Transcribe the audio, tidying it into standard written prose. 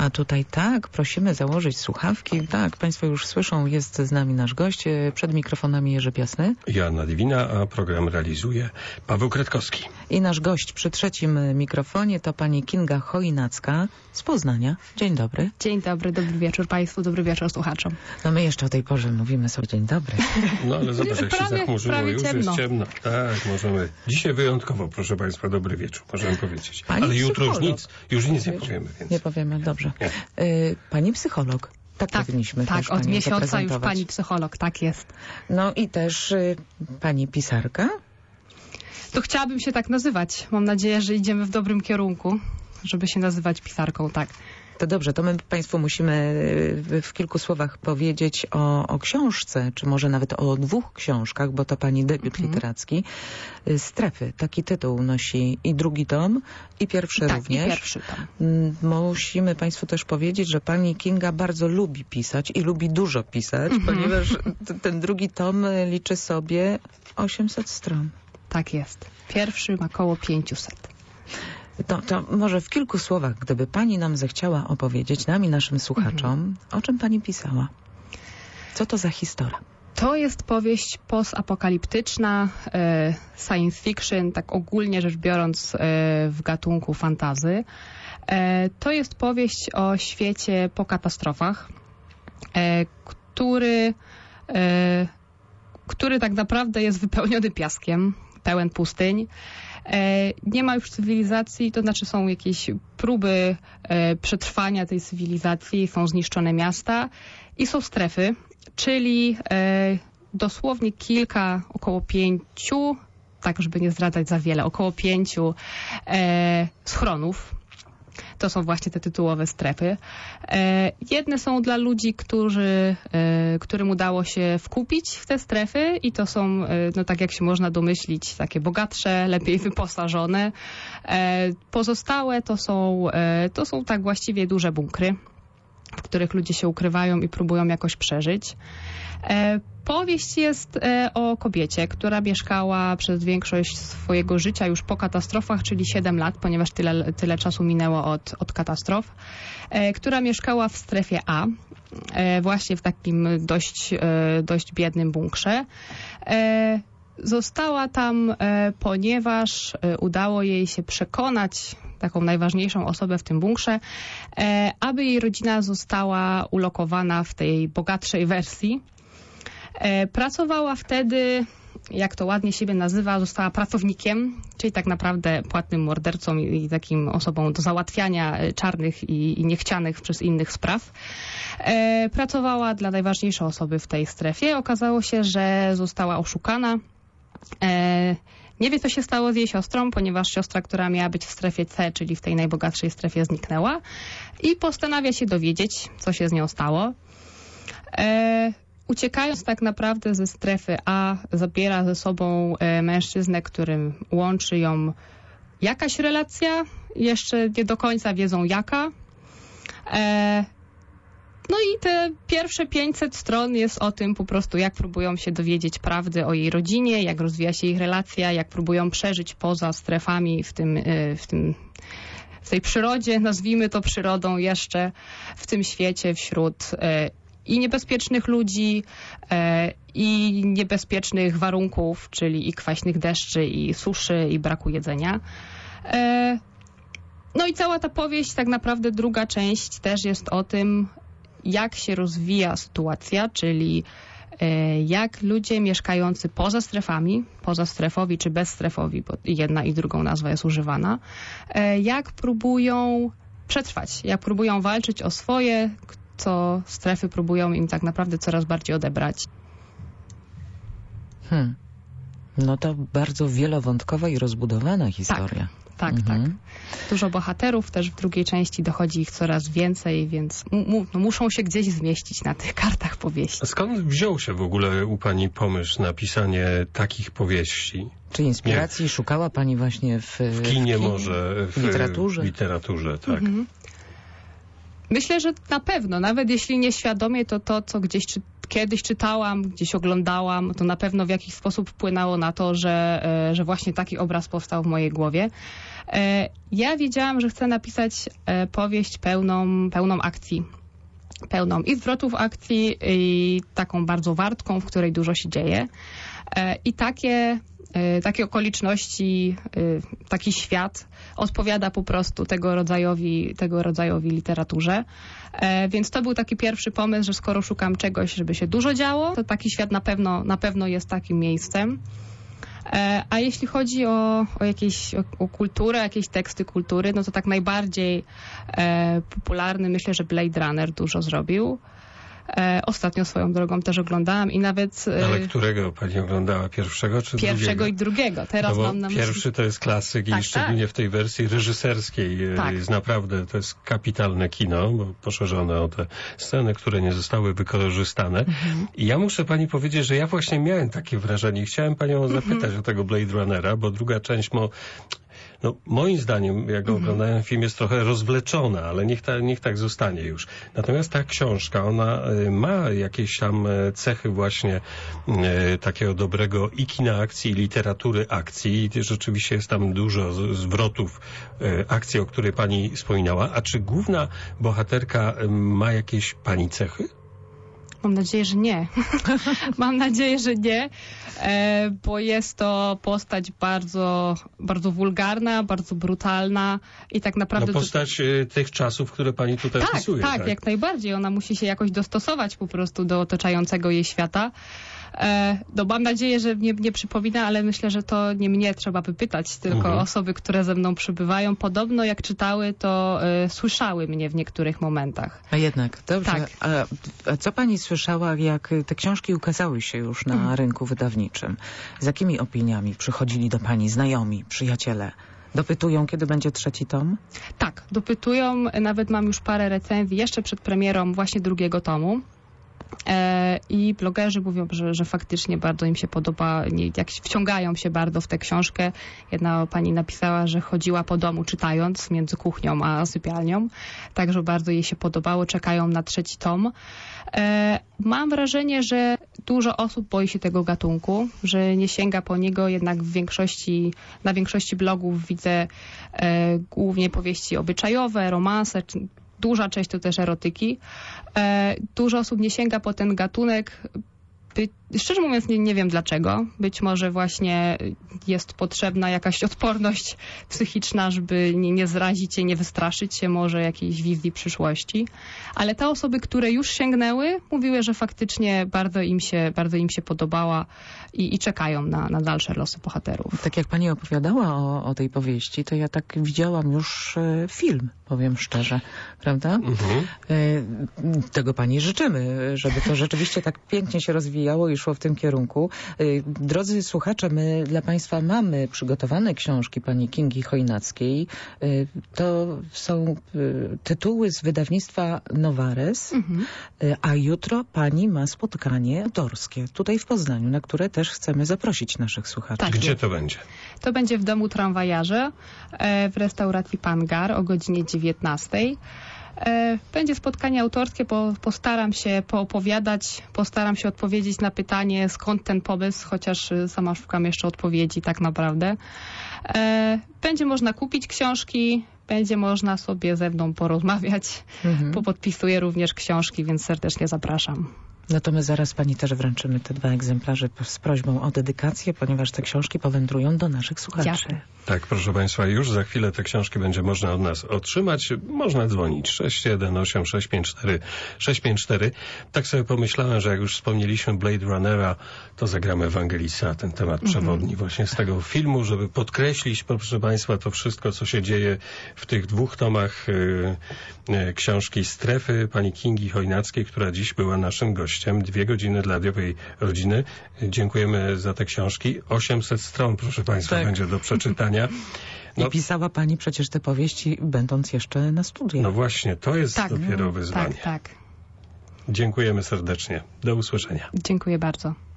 A tutaj tak, prosimy założyć słuchawki. Tak, Państwo już słyszą, jest z nami nasz gość. Przed mikrofonami Jerzy Piasny. Joanna Dywina, a program realizuje Paweł Kretkowski. I nasz gość przy trzecim mikrofonie to pani Kinga Chojnacka z Poznania. Dzień dobry. Dzień dobry, dobry wieczór Państwu, dobry wieczór słuchaczom. No my jeszcze o tej porze mówimy sobie dzień dobry. No ale zobacz, jak się zachmurzyło, już ciemno. Jest ciemno. Tak, możemy. Dzisiaj wyjątkowo, proszę Państwa, dobry wieczór, możemy powiedzieć. Pani ale jutro już nic nie Wiesz, powiemy. Więc... Nie powiemy, dobrze. Nie. Pani psycholog. Tak powinniśmy też od panią miesiąca już zaprezentować. pani psycholog, tak jest. No i też pani pisarka. To chciałabym się tak nazywać. Mam nadzieję, że idziemy w dobrym kierunku, żeby się nazywać pisarką, tak. To dobrze, to my Państwu musimy w kilku słowach powiedzieć o książce, czy może nawet o 2 książkach, bo to pani debiut literacki. Strefy, taki tytuł nosi i 2 tom, i pierwszy tak, również. I pierwszy tom. Musimy Państwu też powiedzieć, że pani Kinga bardzo lubi pisać i lubi dużo pisać, ponieważ ten 2 tom liczy sobie 800 stron. Tak jest. Pierwszy ma około 500. To może w kilku słowach, gdyby pani nam zechciała opowiedzieć, nam i naszym słuchaczom, o czym pani pisała? Co to za historia? To jest powieść postapokaliptyczna, science fiction, tak ogólnie rzecz biorąc w gatunku fantasy. To jest powieść o świecie po katastrofach, który tak naprawdę jest wypełniony piaskiem, pełen pustyń. Nie ma już cywilizacji, to znaczy są jakieś próby przetrwania tej cywilizacji, są zniszczone miasta i są strefy, czyli dosłownie około 5, tak żeby nie zdradzać za wiele, około 5 schronów. To są właśnie te tytułowe strefy. Jedne są dla ludzi, którym udało się wkupić w te strefy i to są, no tak jak się można domyślić, takie bogatsze, lepiej wyposażone. Pozostałe to są tak właściwie duże bunkry, w których ludzie się ukrywają i próbują jakoś przeżyć. Powieść jest o kobiecie, która mieszkała przez większość swojego życia już po katastrofach, czyli 7 lat, ponieważ tyle czasu minęło od katastrof, która mieszkała w strefie A, właśnie w takim dość biednym bunkrze. Została tam, ponieważ udało jej się przekonać taką najważniejszą osobę w tym bunkrze, aby jej rodzina została ulokowana w tej bogatszej wersji. Pracowała wtedy, jak to ładnie siebie nazywa, została pracownikiem, czyli tak naprawdę płatnym mordercą i takim osobą do załatwiania czarnych i niechcianych przez innych spraw. Pracowała dla najważniejszej osoby w tej strefie. Okazało się, że została oszukana. Nie wie, co się stało z jej siostrą, ponieważ siostra, która miała być w strefie C, czyli w tej najbogatszej strefie, zniknęła i postanawia się dowiedzieć, co się z nią stało. Uciekając tak naprawdę ze strefy A, zabiera ze sobą mężczyznę, którym łączy ją jakaś relacja, jeszcze nie do końca wiedzą jaka. No i te pierwsze 500 stron jest o tym po prostu, jak próbują się dowiedzieć prawdy o jej rodzinie, jak rozwija się ich relacja, jak próbują przeżyć poza strefami w tej przyrodzie, nazwijmy to przyrodą jeszcze, w tym świecie wśród i niebezpiecznych ludzi, i niebezpiecznych warunków, czyli i kwaśnych deszczy, i suszy, i braku jedzenia. No i cała ta powieść, tak naprawdę druga część też jest o tym, jak się rozwija sytuacja, czyli jak ludzie mieszkający poza strefami, pozastrefowi czy bezstrefowi, bo jedna i drugą nazwa jest używana, jak próbują przetrwać, jak próbują walczyć o swoje, co strefy próbują im tak naprawdę coraz bardziej odebrać. No to bardzo wielowątkowa i rozbudowana historia. Tak. Dużo bohaterów, też w drugiej części dochodzi ich coraz więcej, więc muszą się gdzieś zmieścić na tych kartach powieści. A skąd wziął się w ogóle u pani pomysł na pisanie takich powieści? Czy inspiracji szukała pani właśnie w kinie może, w literaturze, tak. Myślę, że na pewno, nawet jeśli nieświadomie, to co gdzieś kiedyś czytałam, gdzieś oglądałam, to na pewno w jakiś sposób wpłynęło na to, że właśnie taki obraz powstał w mojej głowie. Ja wiedziałam, że chcę napisać powieść pełną akcji. Pełną i zwrotów akcji, i taką bardzo wartką, w której dużo się dzieje. I takie okoliczności, taki świat odpowiada po prostu tego rodzajowi literaturze. Więc to był taki pierwszy pomysł, że skoro szukam czegoś, żeby się dużo działo, to taki świat na pewno jest takim miejscem. A jeśli chodzi o kulturę, jakieś teksty kultury, no to tak najbardziej popularny, myślę, że Blade Runner dużo zrobił. Ostatnio swoją drogą też oglądałam i nawet... Ale którego pani oglądała? Pierwszego czy drugiego? Pierwszego i drugiego. Teraz mam na myśli... Pierwszy to jest klasyk i szczególnie w tej wersji reżyserskiej jest naprawdę, to jest kapitalne kino, bo poszerzone o te sceny, które nie zostały wykorzystane. I ja muszę pani powiedzieć, że ja właśnie miałem takie wrażenie. Chciałem panią zapytać o tego Blade Runnera, bo druga część moim zdaniem, jak oglądałem film, jest trochę rozwleczona, ale niech tak zostanie już. Natomiast ta książka, ona ma jakieś tam cechy właśnie takiego dobrego i kina akcji, i literatury akcji. I rzeczywiście jest tam dużo zwrotów akcji, o której pani wspominała. A czy główna bohaterka ma jakieś pani cechy? Mam nadzieję, że nie. Mam nadzieję, że nie, bo jest to postać bardzo, bardzo wulgarna, bardzo brutalna i tak naprawdę... postać tych czasów, które pani tutaj opisuje. Tak, jak najbardziej. Ona musi się jakoś dostosować po prostu do otaczającego jej świata. Mam nadzieję, że nie przypomina, ale myślę, że to nie mnie trzeba wypytać, tylko osoby, które ze mną przybywają. Podobno jak czytały, to słyszały mnie w niektórych momentach. A jednak, dobrze. Tak. A co pani słyszała, jak te książki ukazały się już na rynku wydawniczym? Z jakimi opiniami przychodzili do pani znajomi, przyjaciele? Dopytują, kiedy będzie trzeci tom? Tak, dopytują. Nawet mam już parę recenzji jeszcze przed premierą właśnie drugiego tomu. I blogerzy mówią, że faktycznie bardzo im się podoba, jak wciągają się bardzo w tę książkę. Jedna pani napisała, że chodziła po domu czytając między kuchnią a sypialnią, także bardzo jej się podobało, czekają na trzeci tom. Mam wrażenie, że dużo osób boi się tego gatunku, że nie sięga po niego, jednak na większości blogów widzę głównie powieści obyczajowe, romanse, duża część to też erotyki. Dużo osób nie sięga po ten gatunek. Szczerze mówiąc, nie wiem dlaczego. Być może właśnie jest potrzebna jakaś odporność psychiczna, żeby nie zrazić się, nie wystraszyć się może jakiejś wizji przyszłości. Ale te osoby, które już sięgnęły, mówiły, że faktycznie bardzo im się podobała i czekają na dalsze losy bohaterów. Tak jak pani opowiadała o tej powieści, to ja tak widziałam już film, powiem szczerze, prawda? Tego pani życzymy, żeby to rzeczywiście tak pięknie się rozwijało i szło w tym kierunku. Drodzy słuchacze, my dla państwa mamy przygotowane książki pani Kingi Chojnackiej. To są tytuły z wydawnictwa Nowares, a jutro pani ma spotkanie autorskie tutaj w Poznaniu, na które też chcemy zaprosić naszych słuchaczy. Tak, gdzie to będzie? To będzie w Domu Tramwajarze w restauracji Pangar o godzinie 19. Będzie spotkanie autorskie, postaram się poopowiadać, postaram się odpowiedzieć na pytanie, skąd ten pomysł, chociaż sama szukam jeszcze odpowiedzi tak naprawdę. Będzie można kupić książki, będzie można sobie ze mną porozmawiać, popodpisuję również książki, więc serdecznie zapraszam. Natomiast zaraz pani też wręczymy te 2 egzemplarze z prośbą o dedykację, ponieważ te książki powędrują do naszych słuchaczy. Jasne. Tak, proszę państwa, już za chwilę te książki będzie można od nas otrzymać. Można dzwonić 618 654 654. Tak sobie pomyślałem, że jak już wspomnieliśmy Blade Runnera, to zagramy Ewangelisa, ten temat przewodni właśnie z tego filmu, żeby podkreślić, proszę państwa, to wszystko, co się dzieje w tych 2 tomach książki Strefy pani Kingi Chojnackiej, która dziś była naszym gościem. 2 godziny dla radiowej rodziny. Dziękujemy za te książki. 800 stron, proszę państwa, będzie do przeczytania. I pisała pani przecież te powieści, będąc jeszcze na studiach. No właśnie, to jest dopiero wyzwanie. Tak. Dziękujemy serdecznie. Do usłyszenia. Dziękuję bardzo.